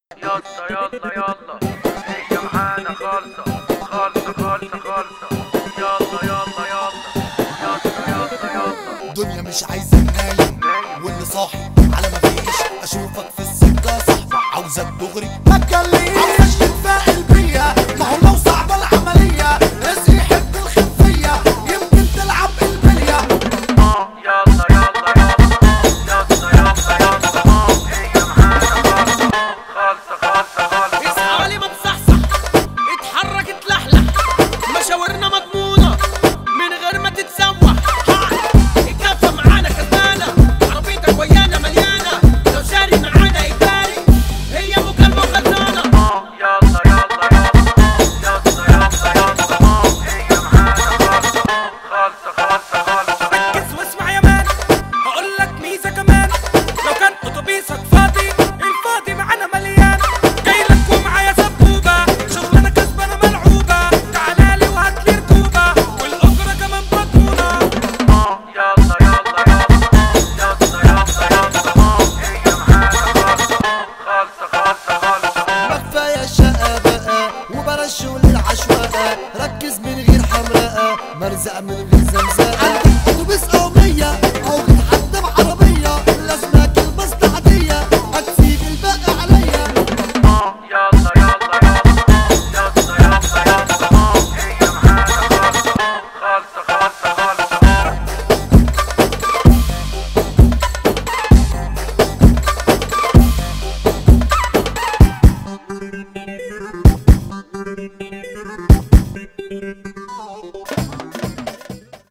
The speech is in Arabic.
يلا يلا يلا هي معانا خالصة خالصة خالصة خالصة. يلا يلا يلا يلا يلا يلا. الدنيا مش عايزة نايم واللي صاحي على ما فيش اشوفك في السكة صح. عاوزك دغري ما تجليش، عاوزك تتفائل